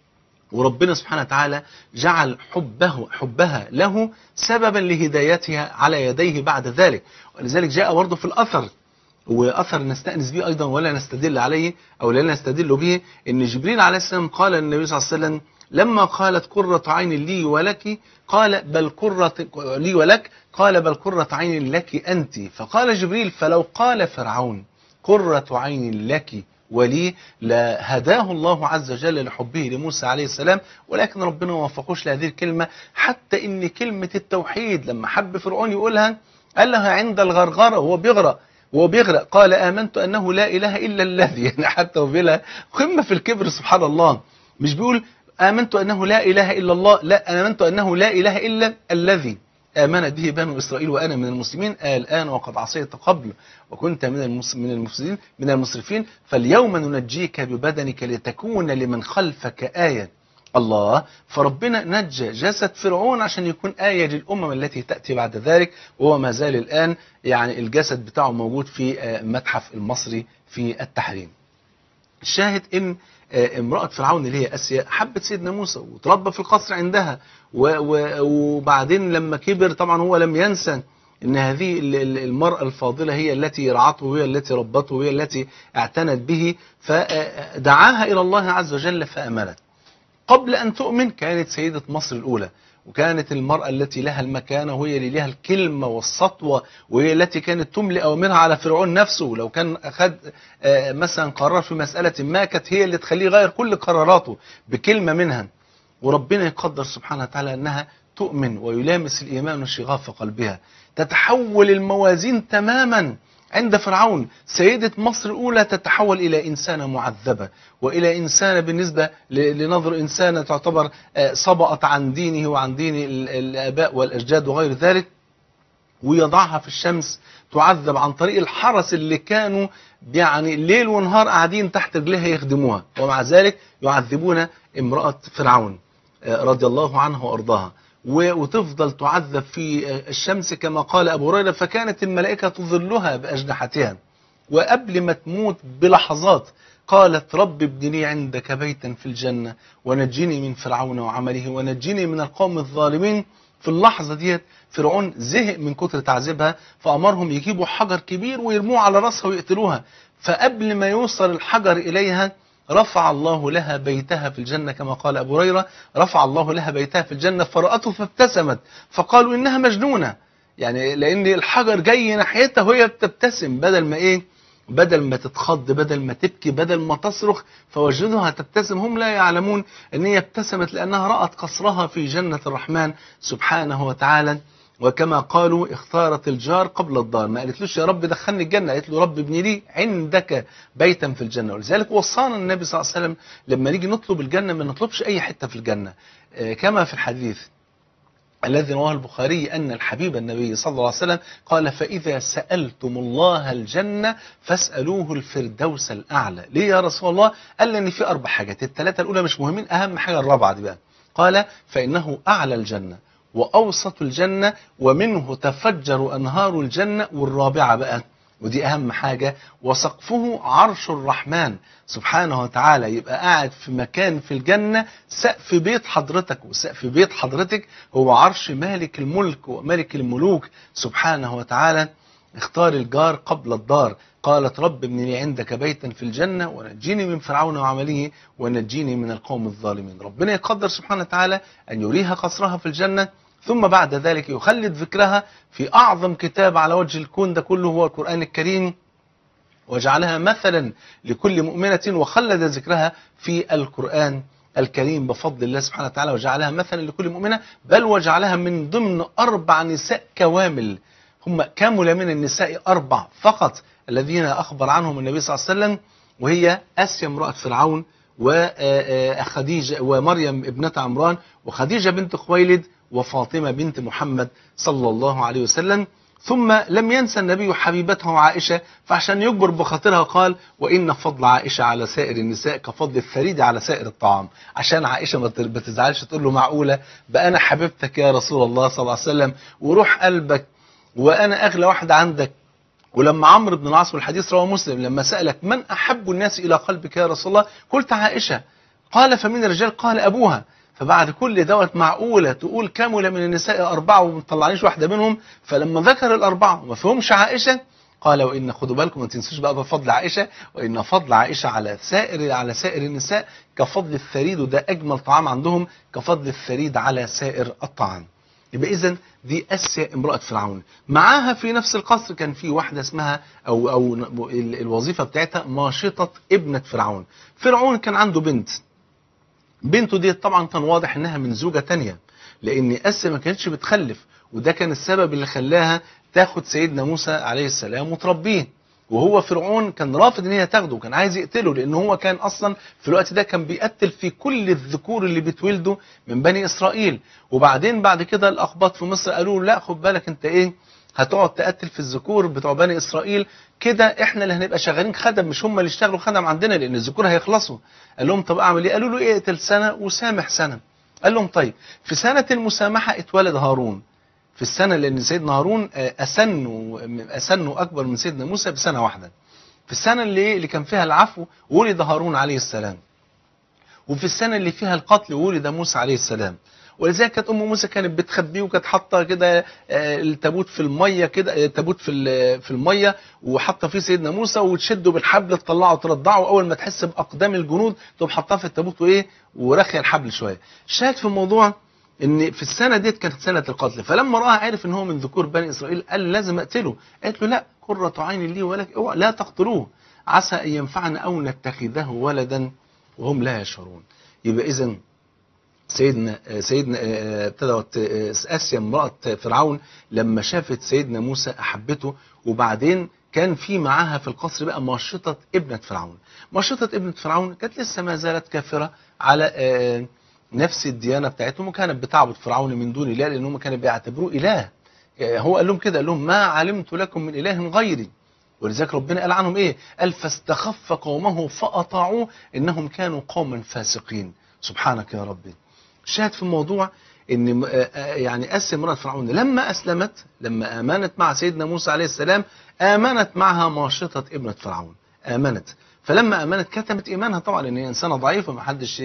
وربنا سبحانه وتعالى جعل حبها له سببا لهدايتها على يديه بعد ذلك. ولذلك جاء برضه في الأثر، وأثر نستأنس به أيضا ولا نستدل عليه أو لا نستدل به، إن جبريل عليه السلام قال للنبي صلى الله عليه وسلم لما قالت قرة عين لي ولك، قال بل قرة لي ولك، قال بل قرة عين لك أنت. فقال جبريل فلو قال فرعون قرة عين لك ولي لهداه الله عز وجل لحبه لموسى عليه السلام، ولكن ربنا ما وفقوش لهذه الكلمة. حتى إن كلمة التوحيد لما حب فرعون يقولها قال لها عند الغرغرة وهو بيغرق، وهو بيغرق قال آمنت أنه لا إله إلا الذي، يعني حتى وبلا قمة في الكبر سبحان الله. مش بيقول آمنت أنه لا إله إلا الله، لا، آمنت أنه لا إله إلا الذي آمن به بنو إسرائيل وأنا من المسلمين الآن وقد عصيت قبل وكنت من المفسدين من المسرفين فاليوم ننجيك ببدنك لتكون لمن خلفك آية. الله، فربنا نجى جسد فرعون عشان يكون آية للأمم التي تأتي بعد ذلك، وهو ما زال الآن يعني الجسد بتاعه موجود في المتحف المصري في التحريم. الشاهد ان امرأة فرعون اللي هي آسيا حبت سيدنا موسى وتربى في القصر عندها، وبعدين لما كبر طبعا هو لم ينسى ان هذه المرأة الفاضلة هي التي رعته وهي التي ربته وهي التي اعتنت به، فدعاها إلى الله عز وجل فأمنت. قبل أن تؤمن كانت سيدة مصر الأولى، وكانت المرأة التي لها المكانة وهي اللي لها الكلمة والسطوة، وهي التي كانت تملي أوامرها على فرعون نفسه. لو كان أخذ مثلا قرار في مسألة ما كانت هي اللي تخليه يغير كل قراراته بكلمة منها. وربنا يقدر سبحانه وتعالى أنها تؤمن ويلامس الإيمان شغاف قلبها، تتحول الموازين تماما عند فرعون. سيدة مصر الأولى تتحول إلى إنسانة معذبة، وإلى إنسانة بالنسبة لنظر إنسانة تعتبر صبأت عن دينه وعن دين الآباء والأجداد وغير ذلك، ويضعها في الشمس تعذب عن طريق الحرس اللي كانوا يعني ليل ونهار قاعدين تحت رجلها يخدموها، ومع ذلك يعذبون امرأة فرعون رضي الله عنها وأرضاها، وتفضل تعذب في الشمس كما قال أبو هريرة فكانت الملائكة تظلها بأجنحتها. وقبل ما تموت بلحظات قالت رب ابن لي عندك بيتا في الجنة ونجني من فرعون وعمله ونجني من القوم الظالمين. في اللحظة ديت فرعون زهق من كتر تعذيبها فأمرهم يجيبوا حجر كبير ويرموه على رأسها ويقتلوها، فقبل ما يوصل الحجر إليها رفع الله لها بيتها في الجنة كما قال أبو هريرة، رفع الله لها بيتها في الجنة فرأته فابتسمت فقالوا إنها مجنونة، يعني لأن الحجر جاي ناحيتها وهي بتبتسم، بدل ما تتخض، بدل ما تبكي، بدل ما تصرخ، فوجدوها تبتسم. هم لا يعلمون أن هي ابتسمت لأنها رأت قصرها في جنة الرحمن سبحانه وتعالى. وكما قالوا اختارت الجار قبل الدار، ما قالتلوش يا رب دخلني الجنة، قالت له رب ابن لي عندك بيتا في الجنة. ولذلك وصانا النبي صلى الله عليه وسلم لما نيجي نطلب الجنة ما نطلبش أي حتة في الجنة، كما في الحديث الذي رواه البخاري أن الحبيب النبي صلى الله عليه وسلم قال فإذا سألتم الله الجنة فاسألوه الفردوس الأعلى. ليه يا رسول الله؟ قال لأن في 4 حاجات، الثلاثة الأولى مش مهمين، أهم حاجة الرابعة دي بقى. قال فإنه أعلى الجنة وأوسط الجنة ومنه تفجر أنهار الجنة، والرابعة بقى ودي أهم حاجة وسقفه عرش الرحمن سبحانه وتعالى. يبقى قاعد في مكان في الجنة سقف بيت حضرتك، وسقف بيت حضرتك هو عرش مالك الملك وملك الملوك سبحانه وتعالى. اختار الجار قبل الدار، قالت رب ابن لي عندك بيتا في الجنة ونجيني من فرعون وعمله ونجيني من القوم الظالمين. ربنا يقدر سبحانه وتعالى أن يريها قصرها في الجنة، ثم بعد ذلك يخلد ذكرها في أعظم كتاب على وجه الكون ده كله هو القرآن الكريم، وجعلها مثلا لكل مؤمنة وخلد ذكرها في القرآن الكريم بفضل الله سبحانه وتعالى، وجعلها مثلا لكل مؤمنة، بل وجعلها من ضمن 4 نساء كوامل، هم كامل من النساء 4 فقط الذين أخبر عنهم النبي صلى الله عليه وسلم، وهي آسيا امرأة فرعون وخديجة ومريم ابنة عمران وخديجة بنت خويلد وفاطمة بنت محمد صلى الله عليه وسلم. ثم لم ينسى النبي حبيبته عائشة، فعشان يجبر بخاطرها قال وإن فضل عائشة على سائر النساء كفضل الثريد على سائر الطعام، عشان عائشة ما تزعلش تقول له معقولة بقى أنا حبيبتك يا رسول الله صلى الله عليه وسلم وروح قلبك وأنا أغلى واحدة عندك. ولما عمرو بن العاص والحديث رواه مسلم لما سألك من أحب الناس إلى قلبك يا رسول الله قلت عائشة، قال فمن الرجال قال أبوها. فبعد كل دوت معقولة تقول كامل من النساء 4 وما تطلعنيش واحدة منهم؟ فلما ذكر ال4 وما فيهمش عائشة قال وإن خدوا بالكم ما تنسوش بقى بفضل عائشة، وإن فضل عائشة على سائر النساء كفضل الثريد، وده أجمل طعام عندهم كفضل الثريد على سائر الطعام. يبقى إذن دي آسيا امرأة فرعون. معاها في نفس القصر كان في واحدة اسمها أو الوظيفة بتاعتها ماشطة ابنة فرعون. فرعون كان عنده بنته دي طبعا كان واضح انها من زوجة تانية، لان آسيا ما كانتش بتخلف، وده كان السبب اللي خلاها تاخد سيدنا موسى عليه السلام وتربيه. وهو فرعون كان رافض ان هي تاخده، وكان عايز يقتله، لان هو كان اصلا في الوقت ده كان بيقتل في كل الذكور اللي بيتولدوا من بني اسرائيل. وبعدين بعد كده الاقباط في مصر قالوا لا خد بالك انت ايه، هتقعد تقتل في الذكور بتوع بني اسرائيل كده احنا اللي هنبقى شغالين خدم، مش هم اللي يشتغلوا خدم عندنا، لان الذكور هيخلصوا. قال لهم طب اعمل ايه؟ قالوا له ايه، اقتل سنه وسامح سنه. قال لهم طيب في سنه المسامحه اتولد هارون، في السنة، لأن سيدنا هارون أسن أكبر من سيدنا موسى بسنة واحدة. في السنة اللي كان فيها العفو ولد هارون عليه السلام، وفي السنة اللي فيها القتل ولد موسى عليه السلام. ولذلك كانت أم موسى كانت بتخبيه، وكانت حاطة كده التابوت في المية كده، التابوت في المية، وحاطة فيه سيدنا موسى، وتشده بالحبل تطلعه وترضعه، وأول ما تحس بأقدام الجنود تقوم حاطاه في التابوت وإيه ورخي الحبل شوية. شاهد في الموضوع ان في السنه ديت كانت سنه القتل، فلما راى عرف ان هو من ذكور بني اسرائيل قال لازم اقتله. قالت له لا، قرة عين لي ولك، اوعى لا تقتلوه عسى ان ينفعنا او نتخذه ولدا وهم لا يشعرون. يبقى اذا سيدنا ابتدت اسيا امراه فرعون لما شافت سيدنا موسى احبته، وبعدين كان في معاها في القصر بقى ماشطه ابنه فرعون. ماشطه ابنه فرعون كانت لسه ما زالت كافره على نفس الديانة بتاعتهم، وكانت بتعبد فرعون من دون الله، لأنهم كانوا بيعتبروه إله. هو قال لهم كده، قال لهم ما علمت لكم من إله غيري. ولذلك ربنا قال عنهم إيه؟ قال فاستخف قومه فأطاعوه إنهم كانوا قوما فاسقين. سبحانك يا ربي. شاهد في الموضوع إن يعني آسيا امرأة فرعون لما أسلمت، لما آمنت مع سيدنا موسى عليه السلام، آمنت معها ماشطة ابنة فرعون، آمنت. فلما امنت كتمت ايمانها طبعا، لان هي انسانه ضعيفه، ما حدش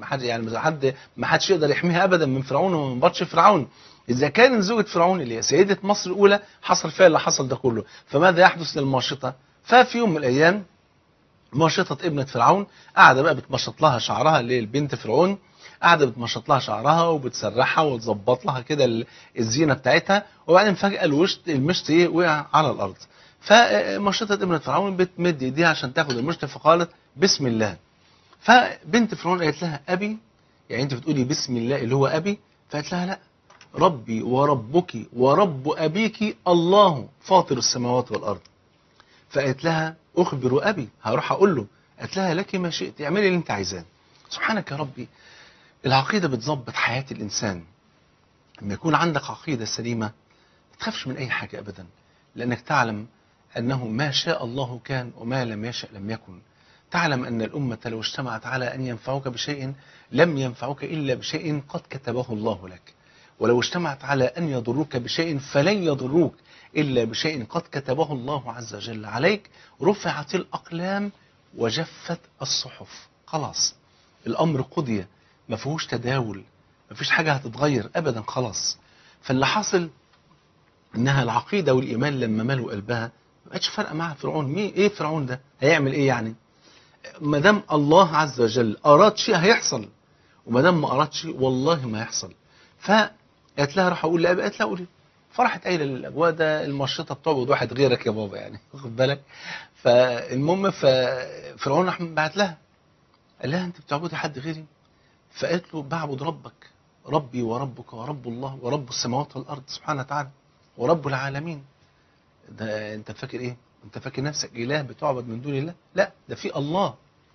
يقدر يحميها ابدا من فرعون ومن بطش فرعون. اذا كان زوجة فرعون اللي هي سيده مصر الاولى حصل فيها اللي حصل ده كله، فماذا يحدث للماشطه؟ ففي يوم من الايام ماشطه ابنه فرعون قاعده بقى بتمشط لها شعرها، اللي هي البنت فرعون، قاعده بتمشط لها شعرها وبتسرحها وتظبط لها كده الزينه بتاعتها، وبعدين فجاه المشط ايه وقع على الارض. فمشطة ابنة فرعون بتمد ايديها عشان تاخد المشط، فقالت بسم الله. فبنت فرعون قالت لها ابي، يعني انت بتقولي بسم الله اللي هو ابي؟ فقالت لها لا، ربي وربك ورب ابيك الله فاطر السماوات والارض. فقالت لها اخبر ابي، هروح اقول له. قالت لها لك ما شئت، اعملي اللي انت عايزاه. سبحانك يا ربي. العقيده بتظبط حياه الانسان. لما يكون عندك عقيده سليمه ما تخافش من اي حاجه ابدا، لانك تعلم أنه ما شاء الله كان وما لم يشأ لم يكن. تعلم أن الأمة لو اجتمعت على أن ينفعوك بشيء لم ينفعوك إلا بشيء قد كتبه الله لك، ولو اجتمعت على أن يضروك بشيء فلن يضروك إلا بشيء قد كتبه الله عز وجل عليك. رفعت الأقلام وجفت الصحف، خلاص الأمر قضي، ما فيهوش تداول، ما فيش حاجة هتتغير أبدا، خلاص. فاللي حاصل إنها العقيدة والإيمان لما ملوا قلبها ما بقتش فارقه معها فرعون. مين ايه فرعون ده هيعمل ايه يعني؟ ما دام الله عز وجل اراد شيء هيحصل، وما دام ما ارادش والله ما هيحصل. فقالت لها راح اقول لابي، قالت لها قولي. فرحت قايله للاجواء ده المشرطه بتعبد واحد غيرك يا بابا، يعني واخد بالك. فالمهم فرعون راح بعت لها، قال لها انت بتعبدي حد غيري؟ فقالت له بعبد ربك، ربي وربك ورب الله ورب السماوات والارض سبحانه وتعالى ورب العالمين. ده انت فاكر ايه؟ انت فاكر نفسك اله بتعبد من دون الله؟ لا، ده في الله.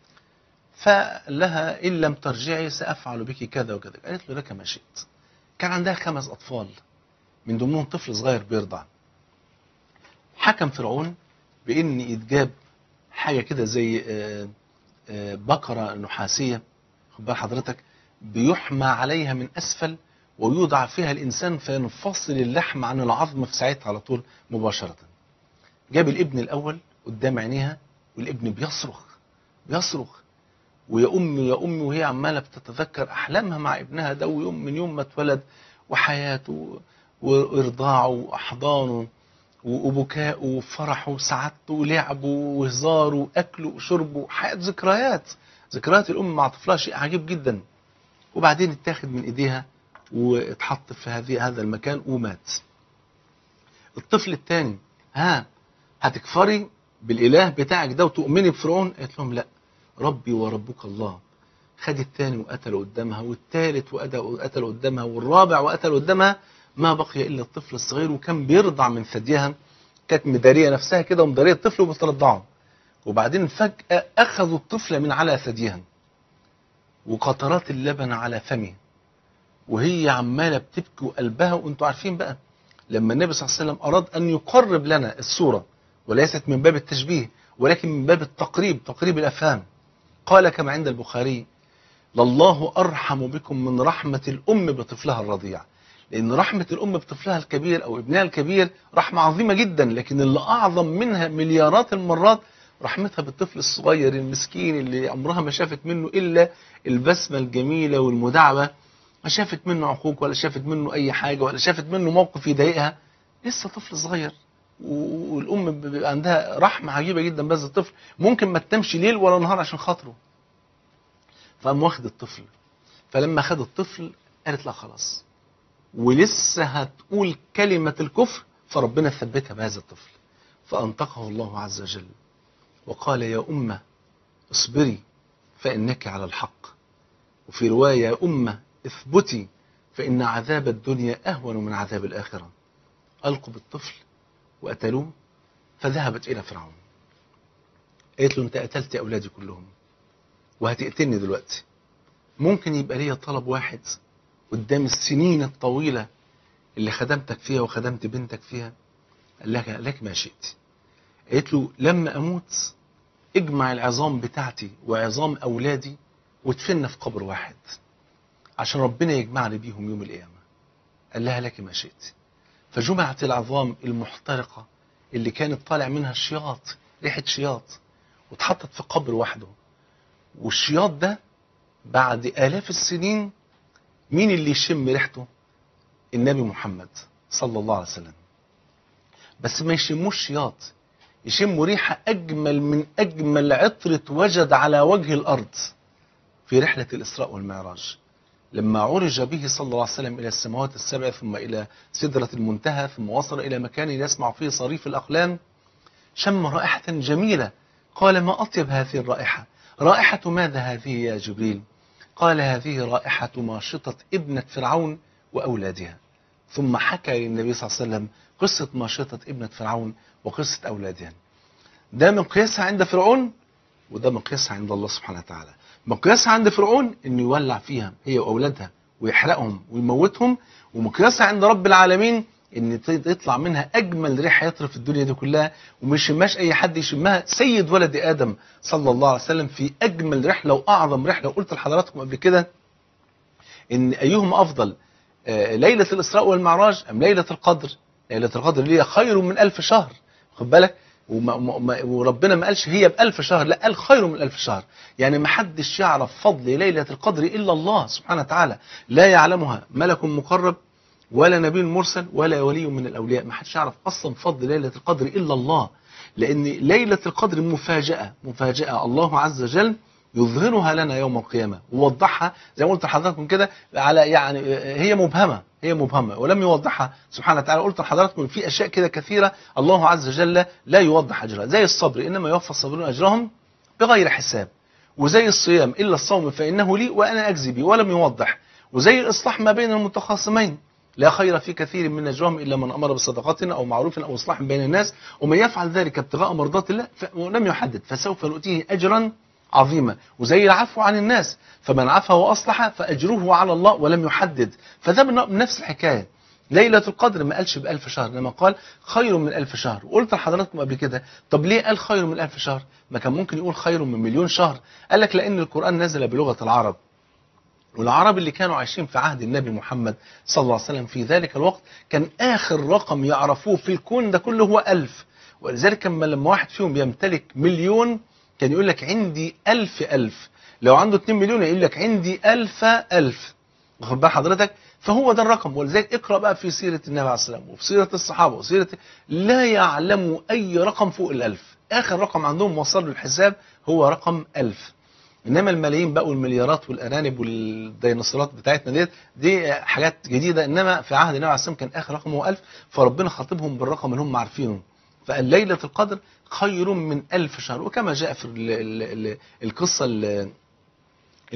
فقال لها ان لم ترجعي سافعل بك كذا وكذا. قالت له لك ما شئت. كان عندها 5 اطفال من ضمنهم طفل صغير بيرضع. حكم فرعون بان يتجاب حاجه كده زي بقره نحاسيه، خد بال حضرتك، بيحمى عليها من اسفل ويوضع فيها الانسان فينفصل اللحم عن العظم في ساعتها على طول مباشره. جاب الابن الأول قدام عينيها، والابن بيصرخ ويا أمي يا أمي، وهي عمالة بتتذكر أحلامها مع ابنها ده، ويوم من يوم ما اتولد وحياته وإرضاعه وأحضانه وبكاءه وفرحه وسعادته ولعبه وهزاره وأكله وشربه، حياة ذكريات الأم مع طفلها شيء عجيب جدا. وبعدين اتاخد من إيديها واتحط في هذا المكان ومات. الطفل الثاني، هتكفري بالإله بتاعك ده وتؤمني بفرعون؟ قالت لهم لا، ربي وربك الله. خد الثاني وقتله قدامها، والثالث وقتله قدامها، والرابع وقتله قدامها. ما بقي إلا الطفل الصغير، وكان بيرضع من ثديها كانت مداريه نفسها كده ومداريه الطفل وبترضعه. وبعدين فجاه اخذوا الطفل من على ثديها وقطرات اللبن على فمه وهي عماله بتبكي وقلبها. وانتوا عارفين بقى لما النبي صلى الله عليه وسلم اراد ان يقرب لنا الصوره وليست من باب التشبيه ولكن من باب التقريب، تقريب الافهام، قال كما عند البخاري: لله ارحم بكم من رحمه الام بطفلها الرضيع. لان رحمه الام بطفلها الكبير او ابنها الكبير رحمه عظيمه جدا، لكن اللي اعظم منها مليارات المرات رحمتها بالطفل الصغير المسكين اللي عمرها ما شافت منه الا البسمه الجميله والمداعبه، ما شافت منه عقوق ولا شافت منه اي حاجه ولا شافت منه موقف يضايقها، لسه طفل صغير. والام بيبقى عندها رحمه عجيبه جدا بهذا الطفل، ممكن ما تنامش ليل ولا نهار عشان خاطره. فقام واخد الطفل. فلما خد الطفل قالت لا خلاص، ولسه هتقول كلمه الكفر، فربنا ثبتها بهذا الطفل فانطقه الله عز وجل وقال: يا امه اصبري فانك على الحق. وفي روايه: يا امه اثبتي فإن عذاب الدنيا أهون من عذاب الآخرة. ألقوا بالطفل وقتلوه فذهبت إلى فرعون. قالت له: أنت قتلت أولادي كلهم وهتقتلني دلوقتي، ممكن يبقى لي طلب واحد قدام السنين الطويلة اللي خدمتك فيها وخدمت بنتك فيها؟ قال لها: لك ما شئت. قالت له: لما أموت اجمع العظام بتاعتي وعظام أولادي وادفننا في قبر واحد عشان ربنا يجمعني بيهم يوم القيامة. قال لها: لك ما شئت. فجمعت العظام المحترقة اللي كانت طالع منها الشياط، ريحة شياط، واتحطت في قبر وحده. والشياط ده بعد آلاف السنين مين اللي يشم ريحته؟ النبي محمد صلى الله عليه وسلم. بس ما يشموش شياط، يشموا ريحة أجمل من أجمل عطر اتوجد على وجه الأرض في رحلة الإسراء والمعراج، لما عرج به صلى الله عليه وسلم إلى السماوات السبع ثم إلى سدرة المنتهى ثم وصل إلى مكان يسمع فيه صريف الأقلام، شم رائحة جميلة. قال: ما أطيب هذه الرائحة؟ رائحة ماذا هذه يا جبريل؟ قال: هذه رائحة ماشطة ابنة فرعون وأولادها. ثم حكى للنبي صلى الله عليه وسلم قصة ماشطة ابنة فرعون وقصة أولادها. ده مقياسها عند فرعون وده مقياسها عند الله سبحانه وتعالى. مقياسها عند فرعون انه يولع فيها هي واولادها ويحرقهم ويموتهم، ومقياسها عند رب العالمين ان يطلع منها اجمل ريحه يطرف في الدنيا دي كلها ومش يشمهاش اي حد، يشمها سيد ولد ادم صلى الله عليه وسلم في اجمل رحله واعظم رحله. وقلت لحضراتكم قبل كده ان ايهم افضل، ليله الاسراء والمعراج ام ليله القدر؟ ليله القدر اللي هي خير من 1000 شهر، خد بالك. وربنا ما قالش هي ب1000 شهر، لا، قال خير من 1000 شهر. يعني ما حدش يعرف فضل ليلة القدر إلا الله سبحانه وتعالى، لا يعلمها ملك مقرب ولا نبي مرسل ولا ولي من الأولياء. ما حدش يعرف أصلا فضل ليلة القدر إلا الله، لأن ليلة القدر مفاجأة الله عز وجل يظهرها لنا يوم القيامة ووضحها زي ما قلت لحضراتكم كده، على يعني هي مبهمة ولم يوضحها سبحانه وتعالى. قلت لحضراتكم في أشياء كده كثيرة الله عز وجل لا يوضح أجرها، زي الصبر: إنما يوفى الصابرون أجرهم بغير حساب. وزي الصيام: إلا الصوم فإنه لي وأنا أجزي به، ولم يوضح. وزي الإصلاح ما بين المتخاصمين: لا خير في كثير من نجواهم إلا من أمر بصدقة أو معروف أو إصلاح بين الناس ومن يفعل ذلك ابتغاء مرضات الله ولم يحدد فسوف نؤتيه أجرا عظيمة. وزي العفو عن الناس: فمن عفا وأصلح فأجره على الله ولم يحدد. فده نفس الحكاية. ليلة القدر ما قالش ب1000 شهر، لما قال خير من 1000 شهر. وقلت لحضراتكم قبل كده: طب ليه قال خير من 1000 شهر؟ ما كان ممكن يقول خير من 1,000,000 شهر. قال لك لأن القرآن نزل بلغة العرب، والعرب اللي كانوا عايشين في عهد النبي محمد صلى الله عليه وسلم في ذلك الوقت كان آخر رقم يعرفوه في الكون ده كله هو 1000. ولذلك لما واحد فيهم يمتلك 1,000,000 كان يقول لك عندي 1000,000. لو عنده 2 مليون يقول لك عندي 1000,000. واخد بال حضرتك؟ فهو ده الرقم. ولذلك اقرأ بقى في سيرة النبي عليه الصلاة والسلام وفي سيرة الصحابة وسيرة لا يعلموا أي رقم فوق 1000. آخر رقم عندهم وصل للحساب هو رقم 1000. إنما الملايين بقى والمليارات والأرانب والديناصورات بتاعتنا دي حاجات جديدة. إنما في عهد النبي عليه الصلاة والسلام كان آخر رقم هو 1000، فربنا خاطبهم بالرقم اللي هم عارفينه. فقال ليلة القدر خير من 1000 شهر. وكما جاء في القصة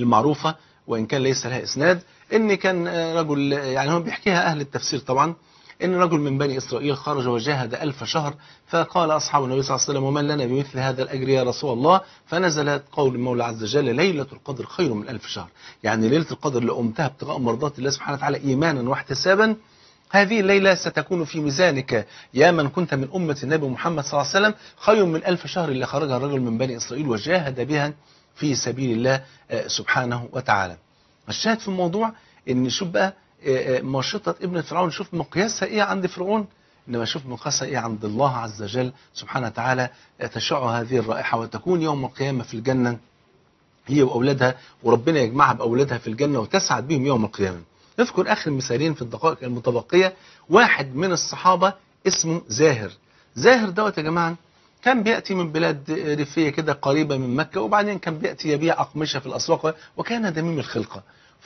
المعروفة وإن كان ليس لها إسناد، إن كان رجل يعني هم بيحكيها أهل التفسير طبعا، إن رجل من بني إسرائيل خرج وجاهد 1000 شهر، فقال أصحاب النبي صلى الله عليه وسلم ومن لنا بمثل هذا الأجر يا رسول الله؟ فنزلت قول المولى عز وجل ليلة القدر خير من 1000 شهر. يعني ليلة القدر اللي قمتها ابتغاء مرضات الله سبحانه وتعالى إيمانا واحتسابا، هذه الليلة ستكون في ميزانك يا من كنت من أمة النبي محمد صلى الله عليه وسلم خير من 1000 شهر اللي خرجها الرجل من بني إسرائيل وجاهد بها في سبيل الله سبحانه وتعالى. الشاهد في الموضوع إن شوف بقى مشطة ابنة فرعون، شوف مقياسها إيه عند فرعون، إنما شوف مقياسها إيه عند الله عز وجل سبحانه وتعالى. تشع هذه الرائحة وتكون يوم القيامة في الجنة هي وأولادها، وربنا يجمعها بأولادها في الجنة وتسعد بهم يوم القيامة. نذكر آخر مثالين في الدقائق المتبقية. واحد من الصحابة اسمه زاهر. زاهر دوت يا جماعة كان بيأتي من بلاد ريفية كده قريبة من مكة، وبعدين كان بيأتي يبيع أقمشة في الأسواق، وكان دميم الخلقة.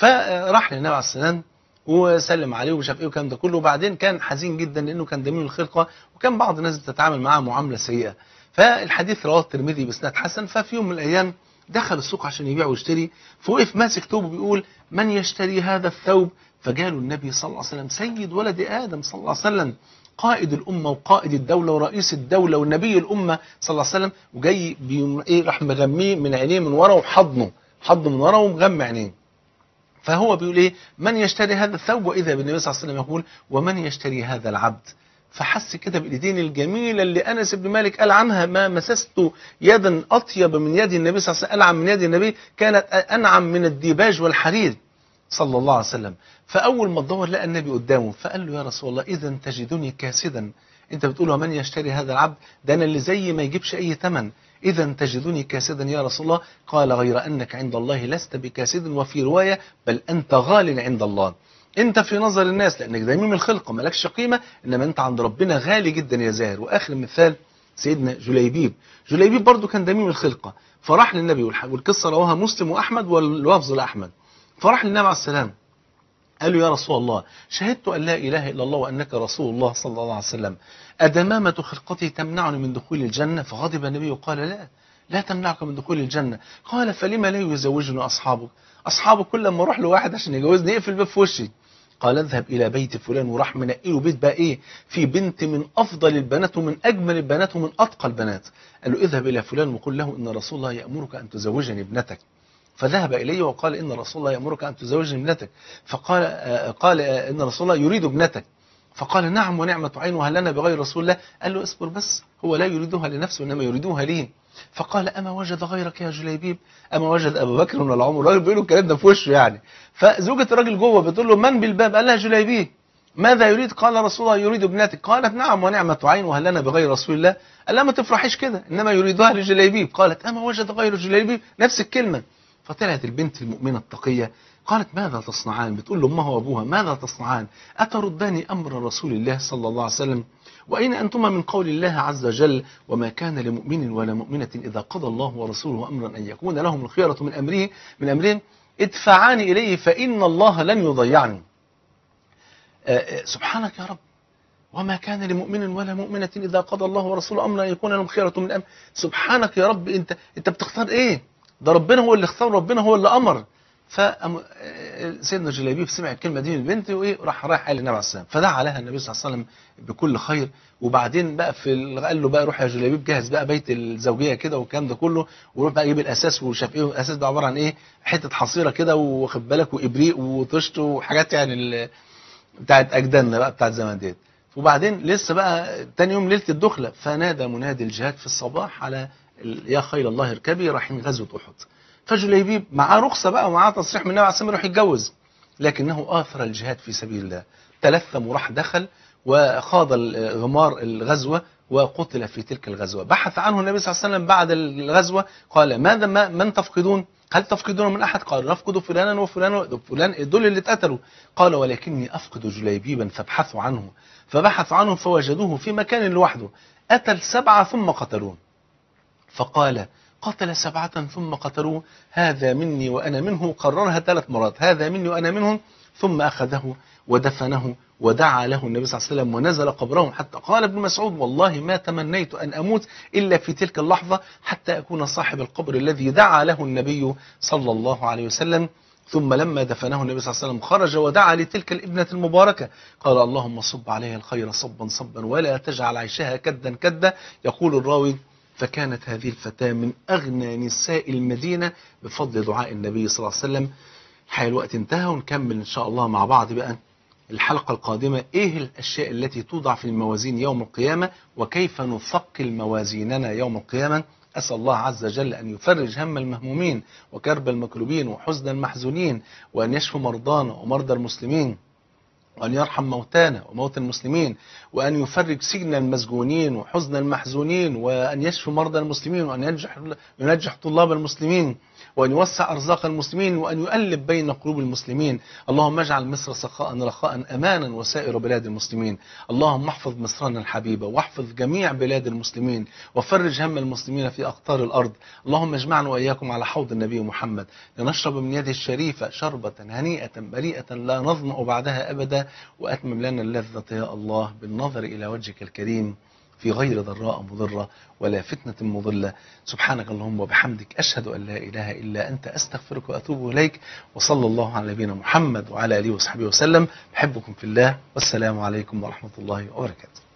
فراح للنبي عليه السلام وسلم عليه ومش عارف ايه والكلام ده كله، وبعدين كان حزين جدا لأنه كان دميم الخلقة، وكان بعض الناس بتتعامل معاه معاملة سيئة. فالحديث رواه الترمذي بإسناد حسن. ففي يوم من الأيام دخل السوق عشان يبيع ويشتري، فوقف ماسك ثوبه بيقول من يشتري هذا الثوب؟ فجاله النبي صلى الله عليه وسلم سيد ولد آدم صلى الله عليه وسلم، قائد الأمة وقائد الدولة ورئيس الدولة والنبي الأمة صلى الله عليه وسلم، وجاي راح مغميه من عينيه من ورا وحضنه من ورا ومغمى عينيه. فهو بيقول ايه من يشتري هذا الثوب؟ وإذا بالنبي صلى الله عليه وسلم يقول ومن يشتري هذا العبد؟ فحس كده بالايدين الجميله اللي انس بن مالك قال عنها ما مسست يدا اطيب من يد النبي صلى الله عليه وسلم، انعم من يد النبي، كانت انعم من الديباج والحرير صلى الله عليه وسلم. فاول ما تدور لقى النبي قدامه، فقال له يا رسول الله اذا تجدني كاسدا، انت بتقول ومن يشتري هذا العبد، ده انا اللي زي ما يجيبش اي ثمن، اذا تجدني كاسدا يا رسول الله. قال غير انك عند الله لست بكاسد، وفي روايه بل انت غال عند الله. انت في نظر الناس لانك دميم الخلقه مالكش قيمه، انما انت عند ربنا غالي جدا يا زاهر. واخر مثال سيدنا جليبيب. جليبيب برضو كان دميم الخلقه، فراح للنبي، والقصه رواها مسلم واحمد واللفظ لاحمد. فراح للنبي عليه السلام قال له يا رسول الله شهدت ان لا اله الا الله وانك رسول الله صلى الله عليه وسلم، ادمامه خلقتي تمنعني من دخول الجنه؟ فغضب النبي وقال لا تمنعك من دخول الجنه. قال فلما لا يزوجني اصحابك؟ اصحابك كل ما اروح لواحد عشان يجوزني يقفل الباب في وشي. قال اذهب إلى بيت فلان، وراح منقي له بيت بقى إيه في بنت من أفضل البنات ومن أجمل البنات ومن أتقى البنات. قال له اذهب إلى فلان وقل له إن رسول الله يأمرك أن تزوجني ابنتك. فذهب إليه وقال إن رسول الله يأمرك أن تزوجني ابنتك. قال إن رسول الله يريد ابنتك. فقال نعم ونعمة عين، وهل لنا بغير رسول الله؟ قال له اصبر بس، هو لا يريدها لنفسه إنما يريدها لي. فقال أما وجد غيرك يا جليبيب؟ أما وجد أبا بكر ولا عمر؟ الراجل بيقول له الكلام ده في وشه يعني. فزوجة الراجل جوه بتقول له من بالباب؟ قال لها جليبيب. ماذا يريد؟ قال رسول الله يريد ابنتك. قالت نعم ونعمة عين، وهل لنا بغير رسول الله؟ قال لها ما تفرحيش كده، إنما يريدها لجليبيب. قالت أما وجد غير جليبيب؟ نفس الكلمة. فطلعت البنت المؤمنة التقية قالت ماذا تصنعان؟ بتقول له امها وابوها ماذا تصنعان؟ أتردان أمر رسول الله صلى الله عليه وسلم؟ وأين أنتما من قول الله عز وجل وما كان لمؤمن ولا مؤمنة إذا قضى الله ورسوله أمرا أن يكون لهم الخيرة من أمرهم ادفعان إليه فإن الله لن يضيعني. سبحانك يا رب، وما كان لمؤمن ولا مؤمنة إذا قضى الله ورسوله أمرا أن يكون لهم الخيرة من أمر. سبحانك يا رب، أنت بتختار إيه؟ ده ربنا هو اللي اختار، ربنا هو اللي أمر. فسيدنا جليبيب سمع الكلمة دي من البنت وإيه راح قال للنبي عليه السلام، فدعا لها النبي صلى الله عليه وسلم بكل خير. وبعدين بقى قال له بقى روح يا جليبيب جهز بقى بيت الزوجية كده والكلام ده كله، وروح بقى جيب الأساس وشاف إيه. الأساس ده عبارة عن إيه؟ حتة حصيرة كده واخد بالك وإبريق وطشت وحاجات يعني بتاعت أجدادنا بقى بتاعت زمان ديت. وبعدين لسه بقى تاني يوم ليلة الدخلة فنادى منادي الجهاد في الصباح على يا خيل الله اركبي رايحين غزوة أحد. فجليبيب معاه رخصة بقى ومعاه تصريح من النبي عليه الصلاة والسلام يروح يتجوز، لكنه آثر الجهاد في سبيل الله، تلثم وراح دخل وخاض غمار الغزوة وقتل في تلك الغزوة. بحث عنه النبي صلى الله عليه وسلم بعد الغزوة قال ماذا من تفقدون؟ هل تفقدون من أحد؟ قال نفقد فلانا وفلان دول اللي اتقتلوا. قال ولكني أفقد جليبيبا فابحثوا عنه. فبحثوا عنه فوجدوه في مكان لوحده، قتل 7 ثم قتلوه. فقال قتل 7 ثم قتلوه، هذا مني وأنا منه. قررها 3 مرات، هذا مني وأنا منهم. ثم أخذه ودفنه ودعا له النبي صلى الله عليه وسلم ونزل قبره، حتى قال ابن مسعود والله ما تمنيت أن أموت إلا في تلك اللحظة حتى أكون صاحب القبر الذي دعا له النبي صلى الله عليه وسلم. ثم لما دفنه النبي صلى الله عليه وسلم خرج ودعا لتلك الابنة المباركة، قال اللهم صب عليها الخير صبا صبا ولا تجعل عيشها كدا كدا. يقول الراوي فكانت هذه الفتاة من أغنى نساء المدينة بفضل دعاء النبي صلى الله عليه وسلم. الحقيقة الوقت انتهى، ونكمل إن شاء الله مع بعض بقى الحلقة القادمة إيه الأشياء التي توضع في الموازين يوم القيامة، وكيف نثقل موازيننا يوم القيامة. أسأل الله عز وجل أن يفرج هم المهمومين وكرب المكروبين وحزن المحزونين، وأن يشفي مرضانا ومرضى المسلمين، وأن يرحم موتانا وموتى المسلمين، وأن يفرج سجن المسجونين وحزن المحزونين، وأن يشفي مرضى المسلمين، وأن ينجح طلاب المسلمين، وأن يوسع أرزاق المسلمين، وأن يؤلف بين قلوب المسلمين. اللهم اجعل مصر سخاء رخاء أمانا وسائر بلاد المسلمين. اللهم احفظ مصرنا الحبيبة، واحفظ جميع بلاد المسلمين، وفرج هم المسلمين في أقطار الأرض. اللهم اجمعنا وإياكم على حوض النبي محمد لنشرب من يده الشريفة شربة هنيئة بريئة لا نظمأ بعدها أبدا، وأتمم لنا اللذة يا الله بالنظر إلى وجهك الكريم في غير ضراء مضرة ولا فتنة مضلة. سبحانك اللهم وبحمدك، أشهد أن لا إله إلا أنت، أستغفرك وأتوب إليك. وصلى الله على نبينا محمد وعلى آله وصحبه وسلم. بحبكم في الله، والسلام عليكم ورحمة الله وبركاته.